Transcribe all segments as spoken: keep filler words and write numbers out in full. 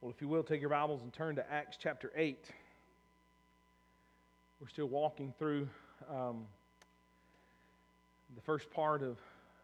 Well, if you will, take your Bibles and turn to Acts chapter eight. We're still walking through um, the first part of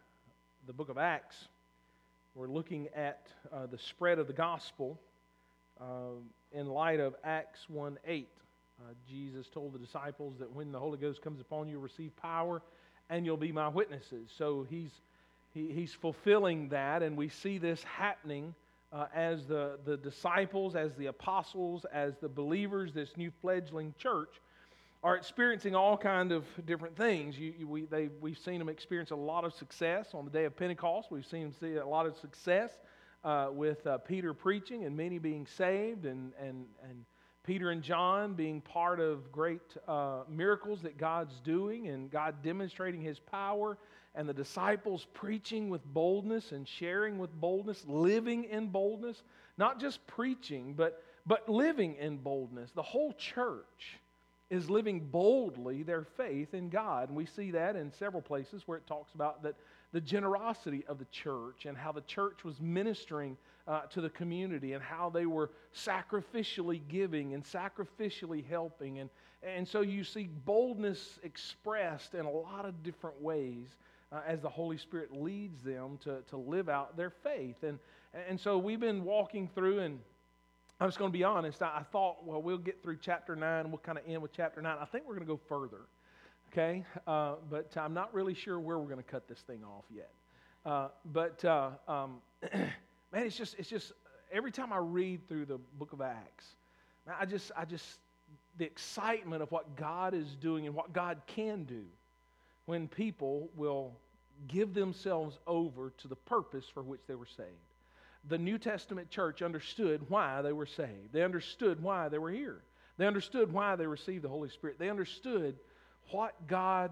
the book of Acts. We're looking at uh, the spread of the gospel uh, in light of Acts one eight. Uh, Jesus told the disciples that when the Holy Ghost comes upon you, you'll receive power and you'll be my witnesses. So he's, he, he's fulfilling that, and we see this happening Uh, as the, the disciples, as the apostles, as the believers, this new fledgling church are experiencing all kind of different things. You, you, we, they, we've seen them experience a lot of success on the day of Pentecost. We've seen them see a lot of success uh, with uh, Peter preaching and many being saved, and, and, and Peter and John being part of great uh, miracles that God's doing, and God demonstrating His power, and the disciples preaching with boldness and sharing with boldness, living in boldness, not just preaching, but, but living in boldness. The whole church is living boldly their faith in God. And we see that in several places where it talks about that the generosity of the church and how the church was ministering uh, to the community and how they were sacrificially giving and sacrificially helping. And, and so you see boldness expressed in a lot of different ways Uh, as the Holy Spirit leads them to, to live out their faith. And, and so we've been walking through, and I'm just going to be honest, I, I thought, well, we'll get through chapter nine, and we'll kind of end with chapter nine. I think we're going to go further, okay? Uh, but I'm not really sure where we're going to cut this thing off yet. Uh, but, uh, um, man, it's just, it's just, every time I read through the book of Acts, man, I just, I just, the excitement of what God is doing and what God can do when people will give themselves over to the purpose for which they were saved. The New Testament church understood why they were saved. They understood why they were here. They understood why they received the Holy Spirit. They understood what God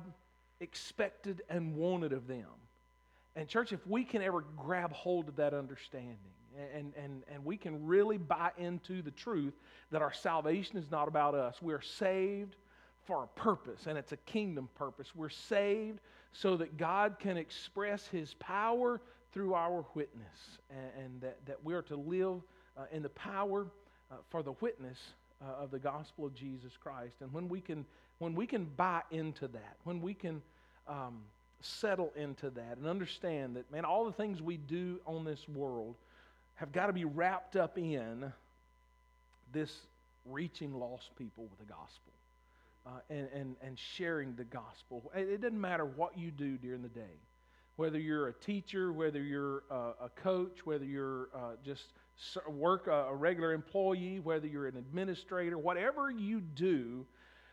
expected and wanted of them. And church, if we can ever grab hold of that understanding, and, and, and we can really buy into the truth that our salvation is not about us. We're saved for a purpose, and it's a kingdom purpose. We're saved so that God can express His power through our witness, and, and that, that we are to live uh, in the power uh, for the witness uh, of the gospel of Jesus Christ. And when we can, when we can buy into that, when we can um, settle into that and understand that, man, all the things we do on this world have got to be wrapped up in this reaching lost people with the gospel. Uh, and, and, and sharing the gospel. It doesn't matter what you do during the day. Whether you're a teacher, whether you're a, a coach, whether you're uh, just work a, a regular employee, whether you're an administrator, whatever you do,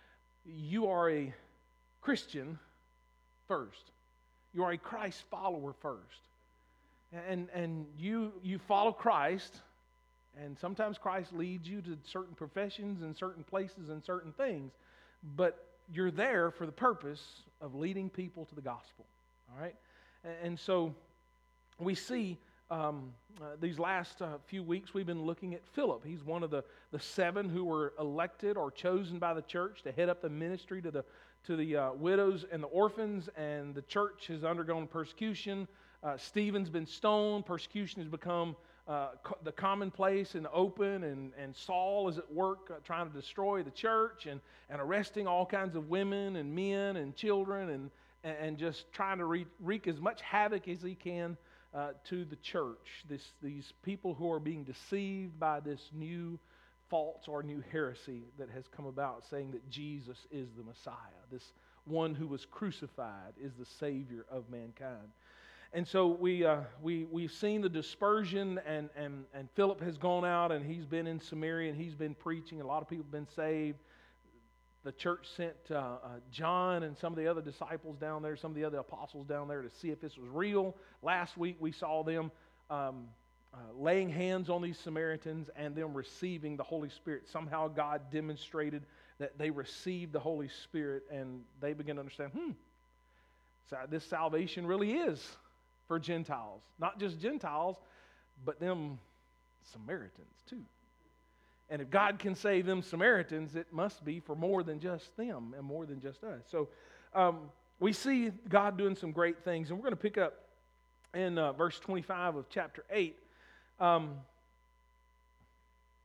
you are a Christian first. You are a Christ follower first. And, and you, you follow Christ, and sometimes Christ leads you to certain professions and certain places and certain things. But you're there for the purpose of leading people to the gospel, all right? And, and so we see um, uh, these last uh, few weeks we've been looking at Philip. He's one of the, the seven who were elected or chosen by the church to head up the ministry to the, to the uh, widows and the orphans, and the church has undergone persecution. Uh, Stephen's been stoned. Persecution has become Uh, co- the commonplace and open, and, and Saul is at work uh, trying to destroy the church and, and arresting all kinds of women and men and children and, and just trying to wreak, wreak as much havoc as he can uh, to the church. This, these people who are being deceived by this new false or new heresy that has come about, saying that Jesus is the Messiah. This one who was crucified is the Savior of mankind. And so we, uh, we, we've seen the dispersion, and, and, and Philip has gone out, and he's been in Samaria, and he's been preaching. A lot of people have been saved. The church sent uh, uh, John and some of the other disciples down there, some of the other apostles down there to see if this was real. Last week we saw them um, uh, laying hands on these Samaritans and them receiving the Holy Spirit. Somehow God demonstrated that they received the Holy Spirit, and they began to understand, hmm, so this salvation really is for Gentiles. Not just Gentiles, but them Samaritans too. And if God can save them Samaritans, it must be for more than just them and more than just us. So um, we see God doing some great things. And we're going to pick up in uh, verse twenty-five of chapter eight. Um,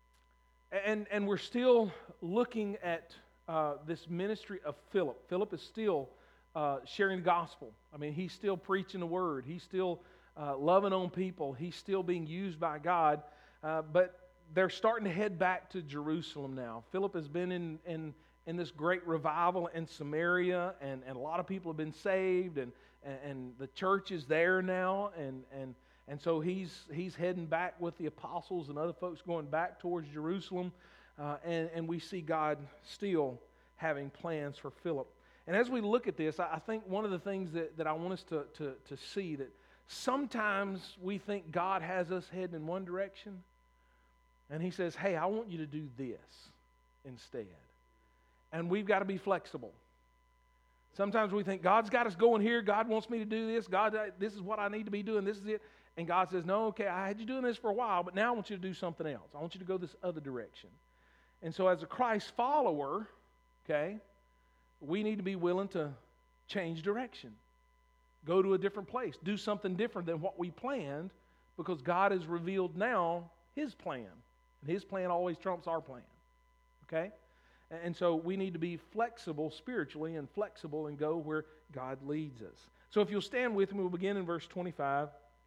And, and we're still looking at uh, this ministry of Philip. Philip is still uh, sharing the gospel. I mean, he's still preaching the word. He's still uh, loving on people. He's still being used by God. Uh, but they're starting to head back to Jerusalem now. Philip has been in, in, in this great revival in Samaria, and, and a lot of people have been saved, and, and, and the church is there now, and, and And so he's he's heading back with the apostles and other folks going back towards Jerusalem. Uh, and, and we see God still having plans for Philip. And as we look at this, I, I think one of the things that, that I want us to, to, to see, that sometimes we think God has us heading in one direction, and He says, hey, I want you to do this instead. And we've got to be flexible. Sometimes we think, God's got us going here. God wants me to do this. God, this is what I need to be doing. This is it. And God says, no, okay, I had you doing this for a while, but now I want you to do something else. I want you to go this other direction. And so as a Christ follower, okay, we need to be willing to change direction. Go to a different place. Do something different than what we planned, because God has revealed now His plan. And His plan always trumps our plan. Okay? And so we need to be flexible spiritually and flexible and go where God leads us. So if you'll stand with me, we'll begin in verse twenty-five.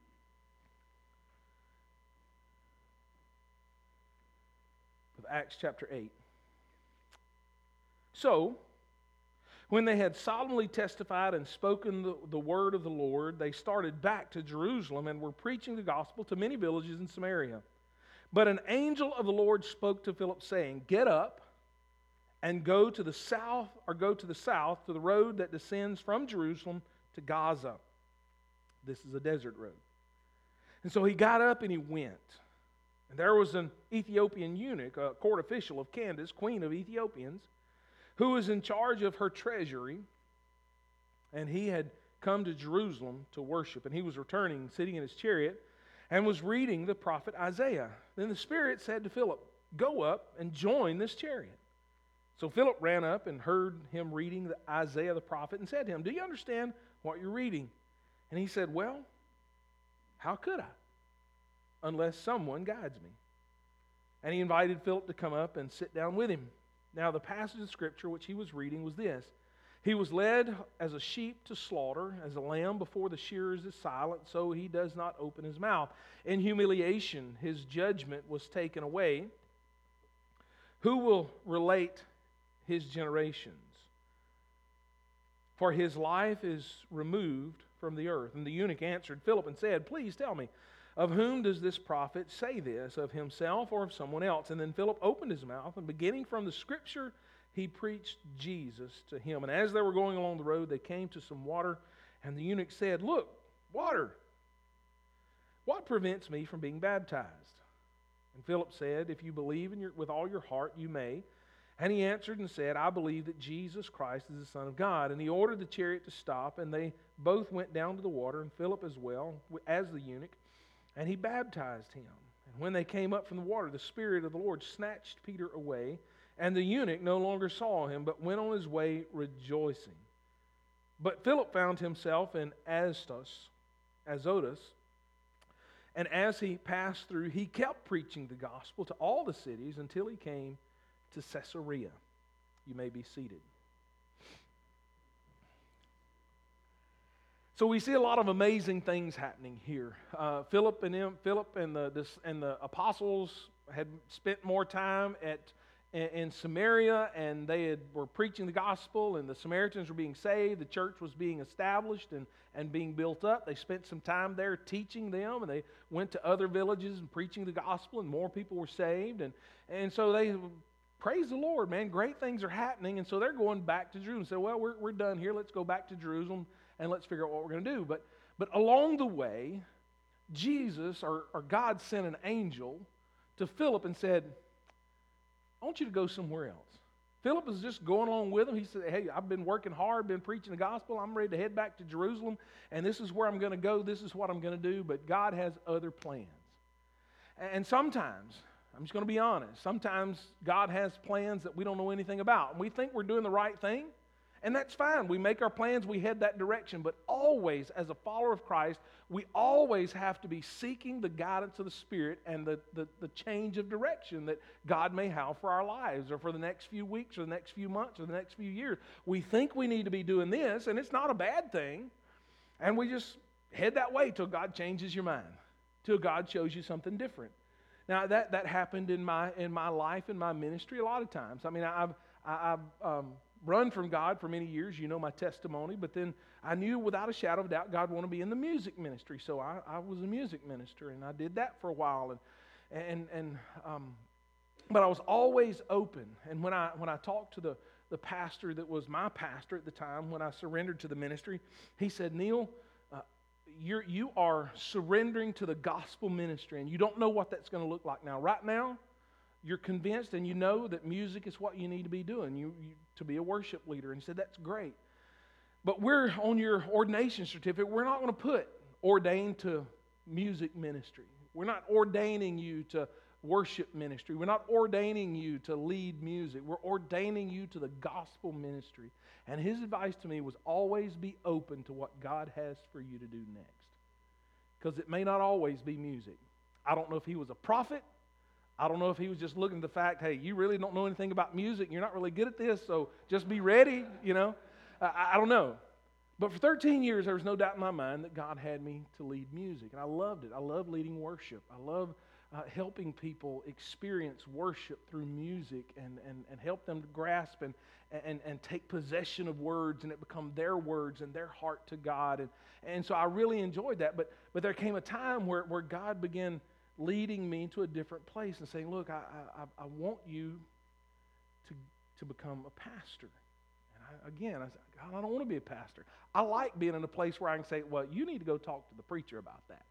Of Acts chapter eight. So, when they had solemnly testified and spoken the, the word of the Lord, they started back to Jerusalem and were preaching the gospel to many villages in Samaria. But an angel of the Lord spoke to Philip, saying, get up and go to the south, or go to the south to the road that descends from Jerusalem to Gaza. This is a desert road. And so he got up and he went. And there was an Ethiopian eunuch, a court official of Candace, queen of Ethiopians, who was in charge of her treasury. And he had come to Jerusalem to worship. And he was returning, sitting in his chariot, and was reading the prophet Isaiah. Then the Spirit said to Philip, go up and join this chariot. So Philip ran up and heard him reading the Isaiah the prophet, and said to him, do you understand what you're reading? And he said, well, how could I, unless someone guides me? And he invited Philip to come up and sit down with him. Now the passage of Scripture which he was reading was this: he was led as a sheep to slaughter, as a lamb before the shearers is silent, so he does not open his mouth. In humiliation his judgment was taken away. Who will relate his generations? For his life is removed from the earth. And the eunuch answered Philip and said, please tell me, of whom does this prophet say this, of himself or of someone else? And then Philip opened his mouth, and beginning from the Scripture, he preached Jesus to him. And as they were going along the road, they came to some water, and the eunuch said, look, water. What prevents me from being baptized? And Philip said, if you believe in your, with all your heart, you may. And he answered and said, I believe that Jesus Christ is the Son of God. And he ordered the chariot to stop, and they both went down to the water, and Philip as well, as the eunuch, and he baptized him. And when they came up from the water, the Spirit of the Lord snatched Peter away, and the eunuch no longer saw him, but went on his way rejoicing. But Philip found himself in Azotus, Azotus, and as he passed through, he kept preaching the gospel to all the cities until he came to Caesarea. You may be seated. So we see a lot of amazing things happening here. Uh, Philip and him, Philip and the this, and the apostles had spent more time at in, in Samaria, and they had, were preaching the gospel, and the Samaritans were being saved. The church was being established and, and being built up. They spent some time there teaching them, and they went to other villages and preaching the gospel, and more people were saved. And, and so they, praise the Lord, man, great things are happening. And so they're going back to Jerusalem. So, well, we're, we're done here. Let's go back to Jerusalem, and let's figure out what we're going to do. But, but along the way, Jesus, or, or God, sent an angel to Philip and said, I want you to go somewhere else. Philip is just going along with him. He said, hey, I've been working hard, been preaching the gospel. I'm ready to head back to Jerusalem, and this is where I'm going to go. This is what I'm going to do. But God has other plans. And sometimes, I'm just going to be honest, sometimes God has plans that we don't know anything about. And we think we're doing the right thing, And that's fine. We make our plans, we head that direction. But always, as a follower of Christ, we always have to be seeking the guidance of the Spirit and the, the, the change of direction that God may have for our lives or for the next few weeks or the next few months or the next few years. We think we need to be doing this, and it's not a bad thing. And we just head that way till God changes your mind, till God shows you something different. Now, that, that happened in my in my life, in my ministry, a lot of times. I mean, I've, I've um, run from God for many years. You know my testimony. But then I knew without a shadow of doubt God wanted to be in the music ministry. So I, I was a music minister, and I did that for a while. And, and, and um, but I was always open. And when I, when I talked to the, the pastor that was my pastor at the time, when I surrendered to the ministry, he said, Neil, You're, you are surrendering to the gospel ministry, and you don't know what that's going to look like now. Right now, you're convinced and you know that music is what you need to be doing, you, you to be a worship leader. And he said, that's great. But we're on your ordination certificate, we're not going to put ordained to music ministry. We're not ordaining you to worship ministry. We're not ordaining you to lead music. We're ordaining you to the gospel ministry. And his advice to me was always be open to what God has for you to do next. Because it may not always be music. I don't know if he was a prophet. I don't know if he was just looking at the fact, hey, you really don't know anything about music. You're not really good at this, so just be ready, you know. I, I don't know. But for thirteen years, there was no doubt in my mind that God had me to lead music. And I loved it. I love leading worship. I love uh, helping people experience worship through music and, and, and help them to grasp and, and, and take possession of words and it become their words and their heart to God. And, and so I really enjoyed that. But, but there came a time where, where God began leading me to a different place and saying, look, I, I, I want you to, to become a pastor. I, again, I said, God, I don't want to be a pastor. I like being in a place where I can say, well, you need to go talk to the preacher about that.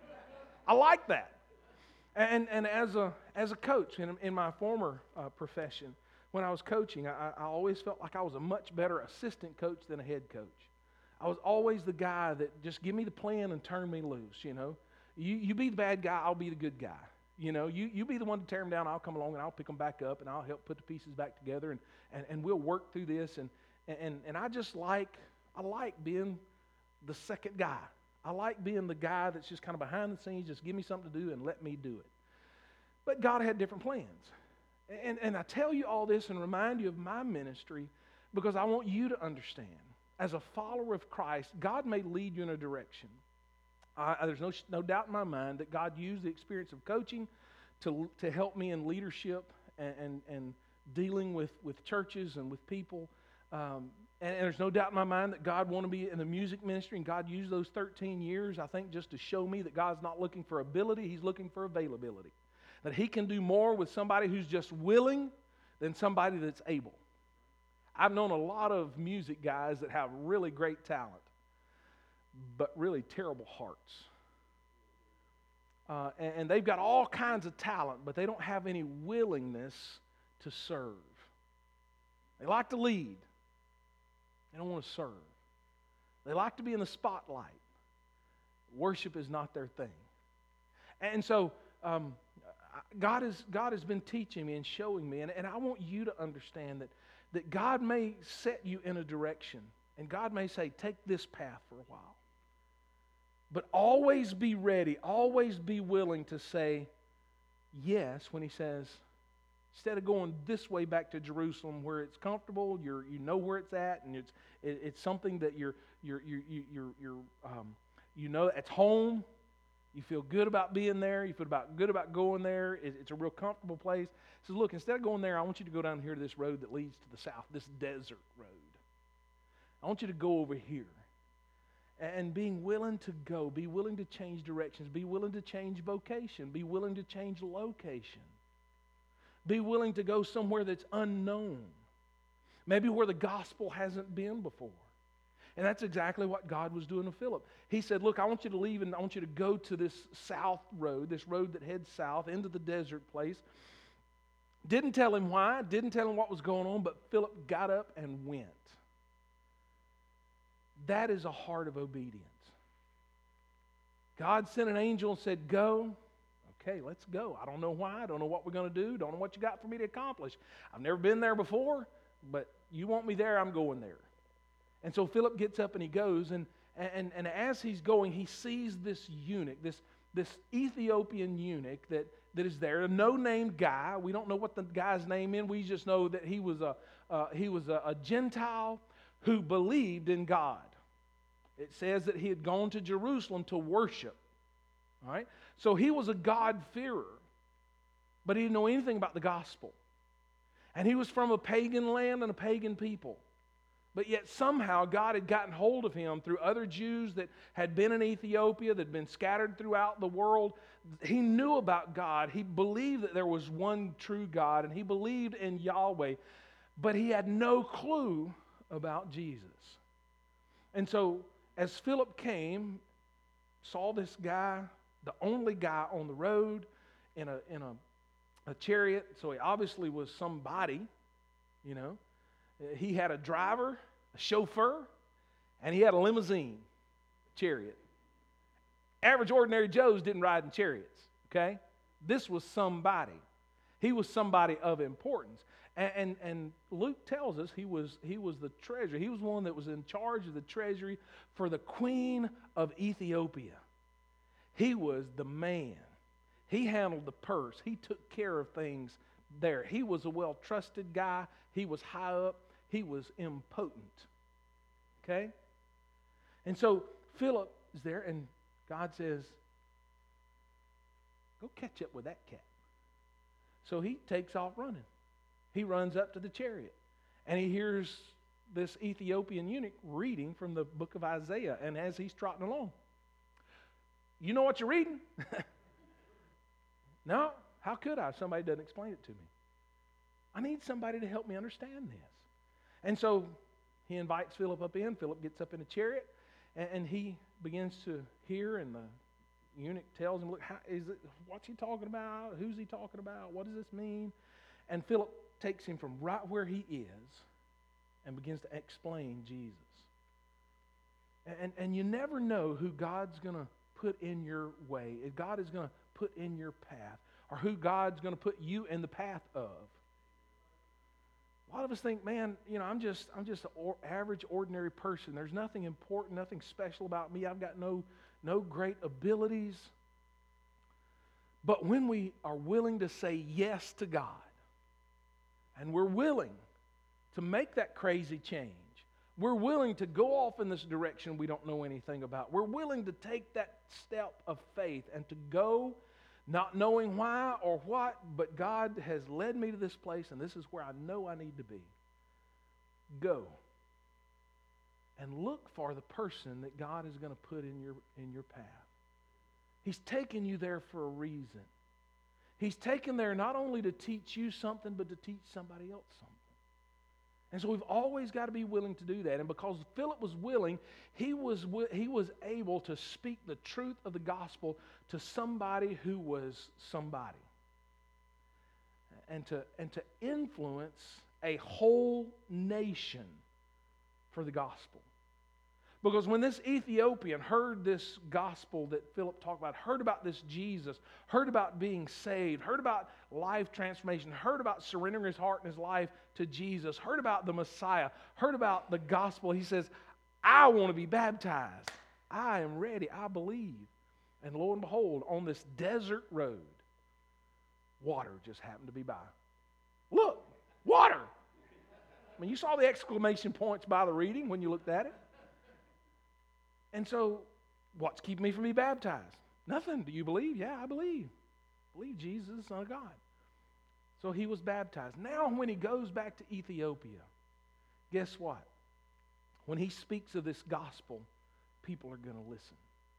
I like that. And and as a as a coach in, in my former uh, profession, when I was coaching, I, I always felt like I was a much better assistant coach than a head coach. I was always the guy that just give me the plan and turn me loose, you know. You, you be the bad guy, I'll be the good guy. You know, you, you be the one to tear them down, I'll come along and I'll pick them back up and I'll help put the pieces back together and, and, and we'll work through this. And, and, and I just like, I like being the second guy. I like being the guy that's just kind of behind the scenes, just give me something to do and let me do it. But God had different plans. And, and I tell you all this and remind you of my ministry because I want you to understand, as a follower of Christ, God may lead you in a direction. Uh, there's no, no doubt in my mind that God used the experience of coaching to, to help me in leadership and, and, and dealing with, with churches and with people. Um, and, and there's no doubt in my mind that God wanted me in the music ministry, and God used those thirteen years, I think, just to show me that God's not looking for ability, He's looking for availability. That He can do more with somebody who's just willing than somebody that's able. I've known a lot of music guys that have really great talent, but really terrible hearts. Uh, and, and they've got all kinds of talent, but they don't have any willingness to serve. They like to lead. They don't want to serve. They like to be in the spotlight. Worship is not their thing. And so um, God, is, God has been teaching me and showing me, and, and I want you to understand that, that God may set you in a direction, and God may say, take this path for a while. But always be ready, always be willing to say yes when He says, instead of going this way back to Jerusalem where it's comfortable, you're you know where it's at, and it's it, it's something that you're you're you're you're, you're um, you know it's home. You feel good about being there. You feel about good about going there. It, it's a real comfortable place. He says, look, instead of going there, I want you to go down here to this road that leads to the south, this desert road. I want you to go over here. And being willing to go, be willing to change directions, be willing to change vocation, be willing to change location. Be willing to go somewhere that's unknown. Maybe where the gospel hasn't been before. And that's exactly what God was doing to Philip. He said, look, I want you to leave and I want you to go to this south road, this road that heads south into the desert place. Didn't tell him why, didn't tell him what was going on, but Philip got up and went. That is a heart of obedience. God sent an angel and said, go. Okay, let's go. I don't know why. I don't know what we're going to do. Don't know what you got for me to accomplish. I've never been there before, but you want me there, I'm going there. And so Philip gets up and he goes, and, and, and as he's going, he sees this eunuch, this, this Ethiopian eunuch that, that is there, a no-named guy. We don't know what the guy's name is. We just know that he was a, uh, he was a, a Gentile who believed in God. It says that he had gone to Jerusalem to worship. All right? So he was a God-fearer, but he didn't know anything about the gospel. And he was from a pagan land and a pagan people. But yet somehow God had gotten hold of him through other Jews that had been in Ethiopia, that had been scattered throughout the world. He knew about God. He believed that there was one true God, and he believed in Yahweh. But he had no clue about Jesus. And so as Philip came, saw this guy, the only guy on the road in a, in a, a chariot, so he obviously was somebody, you know. He had a driver, a chauffeur, and he had a limousine, chariot. Average ordinary Joes didn't ride in chariots, okay? This was somebody. He was somebody of importance. And, and, and Luke tells us he was, he was the treasurer. He was one that was in charge of the treasury for the queen of Ethiopia. He was the man. He handled the purse. He took care of things there. He was a well-trusted guy. He was high up. He was impotent. Okay? And so Philip is there, and God says, go catch up with that cat. So he takes off running. He runs up to the chariot, and he hears this Ethiopian eunuch reading from the book of Isaiah, and as he's trotting along, you know what you're reading? No, how could I if somebody doesn't explain it to me? I need somebody to help me understand this. And so he invites Philip up in. Philip gets up in a chariot, and, and he begins to hear, and the eunuch tells him, look, how, is it, what's he talking about? Who's he talking about? What does this mean? And Philip takes him from right where he is and begins to explain Jesus. And, and you never know who God's going to put in your way, if God is going to put in your path, or who God's going to put you in the path of. A lot of us think, man, you know, I'm just I'm just an or, average, ordinary person. There's nothing important, nothing special about me. I've got no, no great abilities. But when we are willing to say yes to God, and we're willing to make that crazy change, we're willing to go off in this direction we don't know anything about, we're willing to take that step of faith and to go not knowing why or what, but God has led me to this place, and this is where I know I need to be. Go and look for the person that God is going to put in your, in your path. He's taken you there for a reason. He's taken there not only to teach you something, but to teach somebody else something. And so we've always got to be willing to do that. And because Philip was willing, he was, he was able to speak the truth of the gospel to somebody who was somebody. And to, and to influence a whole nation for the gospel. Because when this Ethiopian heard this gospel that Philip talked about, heard about this Jesus, heard about being saved, heard about life transformation, heard about surrendering his heart and his life to Jesus, heard about the Messiah, heard about the gospel, he says, I want to be baptized. I am ready. I believe. And lo and behold, on this desert road, water just happened to be by. Look, water. I mean, you saw the exclamation points by the reading when you looked at it. And so, what's keeping me from being baptized? Nothing. Do you believe? Yeah, I believe. I believe Jesus is the Son of God. So he was baptized. Now when he goes back to Ethiopia, guess what? When he speaks of this gospel, people are going to listen.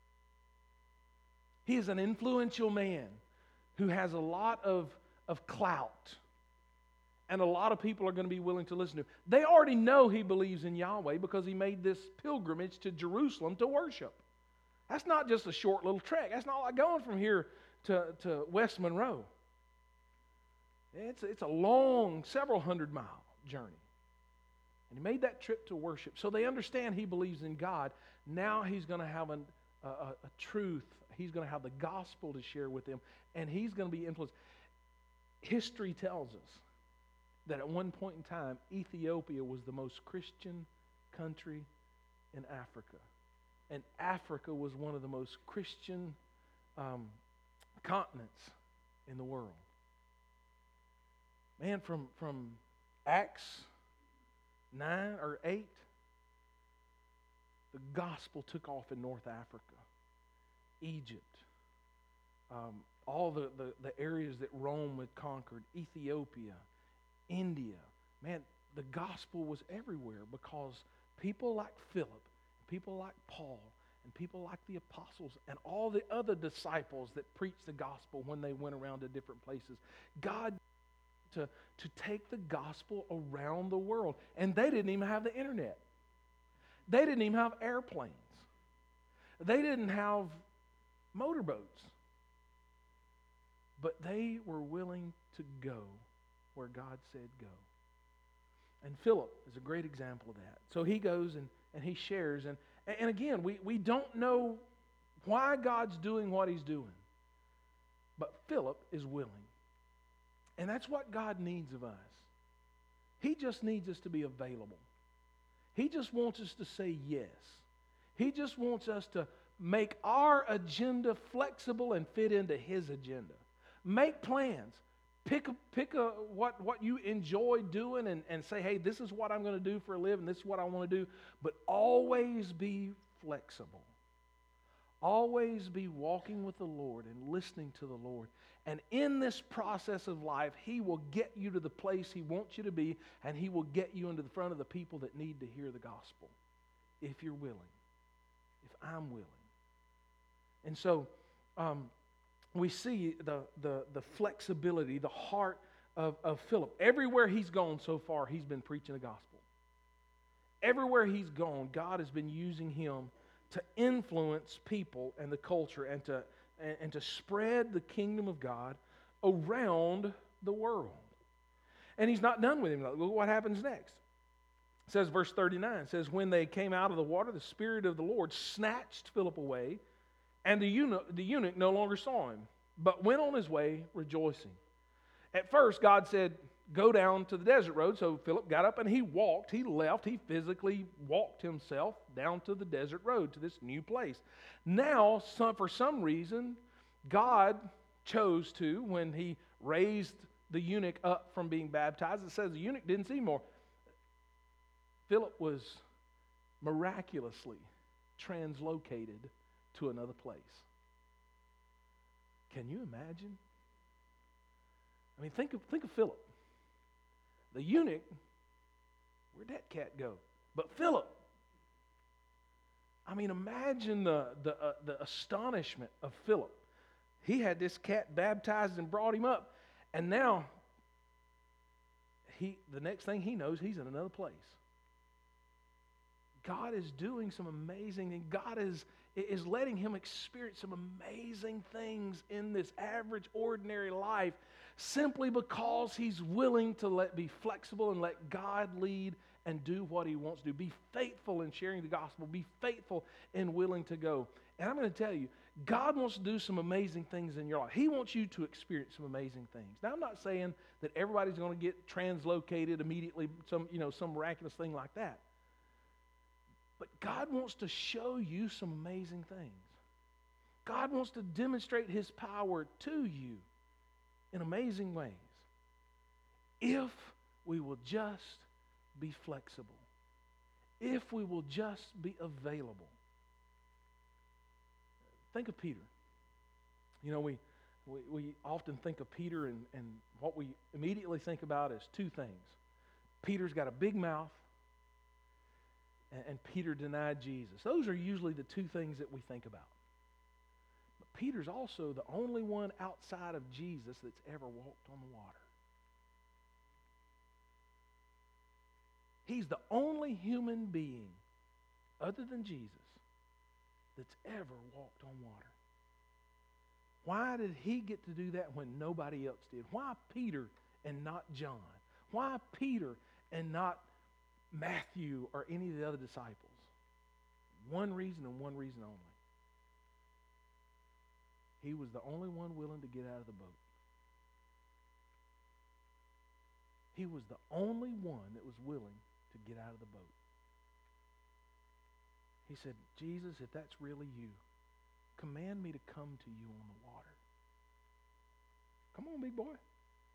He is an influential man who has a lot of, of clout. And a lot of people are going to be willing to listen to him. They already know he believes in Yahweh because he made this pilgrimage to Jerusalem to worship. That's not just a short little trek. That's not like going from here to, to West Monroe. It's, it's a long, several hundred mile journey. And he made that trip to worship. So they understand he believes in God. Now he's going to have an, a, a, a truth. He's going to have the gospel to share with them. And he's going to be influenced. History tells us that at one point in time, Ethiopia was the most Christian country in Africa. And Africa was one of the most Christian um, continents in the world. Man, from, from Acts nine or eight, the gospel took off in North Africa, Egypt, um, all the, the, the areas that Rome had conquered, Ethiopia, India. Man, the gospel was everywhere because people like Philip, people like Paul, and people like the apostles, and all the other disciples that preached the gospel when they went around to different places. God to, to take the gospel around the world. And they didn't even have the internet. They didn't even have airplanes. They didn't have motorboats. But they were willing to go where God said go. And Philip is a great example of that. So he goes and, and he shares. And, and again, we, we don't know why God's doing what he's doing. But Philip is willing. And that's what God needs of us. He just needs us to be available. He just wants us to say yes. He just wants us to make our agenda flexible and fit into his agenda. Make plans. Pick a, pick a, what, what you enjoy doing and, and say, hey, this is what I'm going to do for a living. This is what I want to do. But always be flexible. Always be walking with the Lord and listening to the Lord. And in this process of life, he will get you to the place he wants you to be, and he will get you into the front of the people that need to hear the gospel, if you're willing, if I'm willing. And so um, we see the, the, the flexibility, the heart of, of Philip. Everywhere he's gone so far, he's been preaching the gospel. Everywhere he's gone, God has been using him to influence people and the culture and to, and, and to spread the kingdom of God around the world. And he's not done with him. Look what happens next. It says, verse thirty-nine, says, when they came out of the water, the Spirit of the Lord snatched Philip away, and the eunuch, the eunuch no longer saw him, but went on his way rejoicing. At first, God said, go down to the desert road. So Philip got up and he walked. He left. He physically walked himself down to the desert road, to this new place. Now, some, for some reason, God chose to, when he raised the eunuch up from being baptized, it says the eunuch didn't see more. Philip was miraculously translocated to another place. Can you imagine? I mean, think of, think of Philip. The eunuch, where'd that cat go? But Philip, I mean, imagine the, the, uh, the astonishment of Philip. He had this cat baptized and brought him up, and now he, the next thing he knows, he's in another place. God is doing some amazing things. God is, is letting him experience some amazing things in this average, ordinary life, simply because he's willing to let be flexible and let God lead and do what he wants to do. Be faithful in sharing the gospel. Be faithful and willing to go. And I'm going to tell you, God wants to do some amazing things in your life. He wants you to experience some amazing things. Now, I'm not saying that everybody's going to get translocated immediately, some, you know, some miraculous thing like that. But God wants to show you some amazing things. God wants to demonstrate his power to you in amazing ways, if we will just be flexible, if we will just be available. Think of Peter. You know, we, we, we often think of Peter, and, and what we immediately think about is two things. Peter's got a big mouth, and, and Peter denied Jesus. Those are usually the two things that we think about. Peter's also the only one outside of Jesus that's ever walked on the water. He's the only human being other than Jesus that's ever walked on water. Why did he get to do that when nobody else did? Why Peter and not John? Why Peter and not Matthew or any of the other disciples? One reason and one reason only. He was the only one willing to get out of the boat. He was the only one that was willing to get out of the boat. He said, Jesus, if that's really you, command me to come to you on the water. Come on, big boy.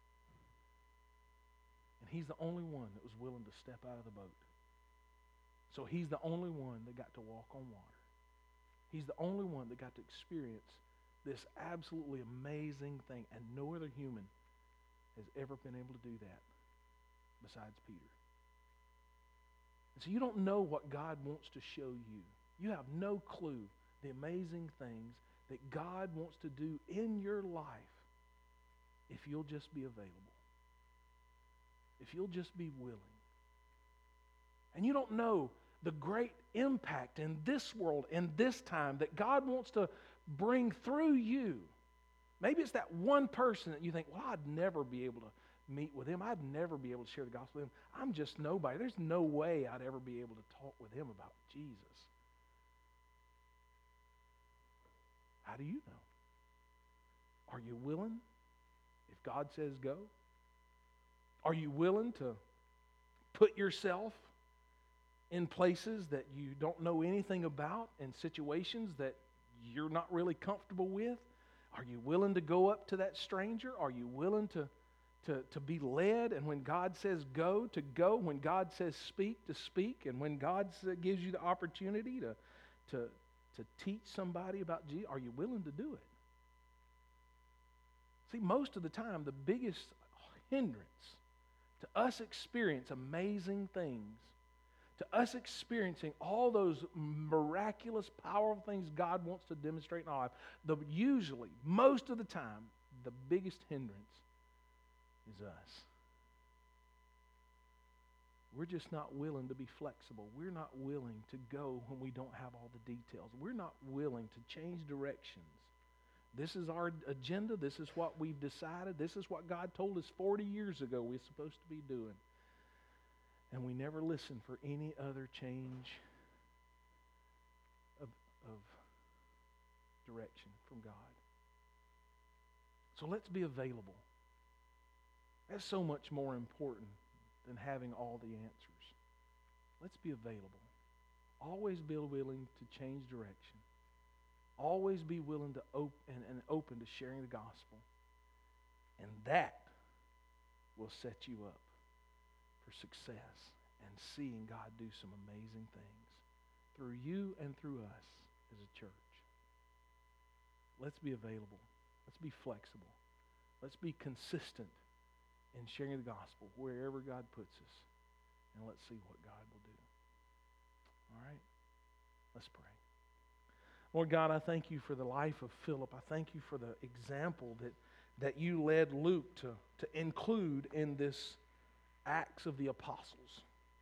And he's the only one that was willing to step out of the boat. So he's the only one that got to walk on water. He's the only one that got to experience this absolutely amazing thing. And no other human has ever been able to do that besides Peter. And so you don't know what God wants to show you. You have no clue the amazing things that God wants to do in your life if you'll just be available. If you'll just be willing. And you don't know the great impact in this world, in this time, that God wants to bring through you. Maybe it's that one person that you think, well, I'd never be able to meet with him. I'd never be able to share the gospel with him. I'm just nobody. There's no way I'd ever be able to talk with him about Jesus. How do you know? Are you willing? If God says go? Are you willing to put yourself in places that you don't know anything about, in situations that you're not really comfortable with? Are you willing to go up to that stranger? Are you willing to, to, to be led? And when God says go, to go. When God says speak, to speak. And when God gives you the opportunity to, to, to teach somebody about Jesus, are you willing to do it? See, most of the time, the biggest hindrance to us experience amazing things, to us experiencing all those miraculous, powerful things God wants to demonstrate in our life, the, usually, most of the time, the biggest hindrance is us. We're just not willing to be flexible. We're not willing to go when we don't have all the details. We're not willing to change directions. This is our agenda. This is what we've decided. This is what God told us forty years ago we're supposed to be doing. And we never listen for any other change of, of direction from God. So let's be available. That's so much more important than having all the answers. Let's be available. Always be willing to change direction. Always be willing to open and, and open to sharing the gospel. And that will set you up for success and seeing God do some amazing things through you and through us as a church. Let's be available. Let's be flexible. Let's be consistent in sharing the gospel wherever God puts us. And let's see what God will do. All right? Let's pray. Lord God, I thank you for the life of Philip. I thank you for the example that, that you led Luke to, to include in this Acts of the Apostles.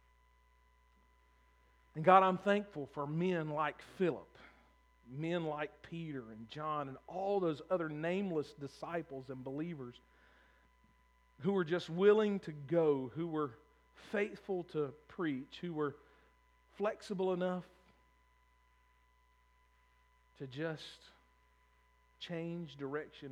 And God, I'm thankful for men like Philip, men like Peter and John and all those other nameless disciples and believers who were just willing to go, who were faithful to preach, who were flexible enough to just change direction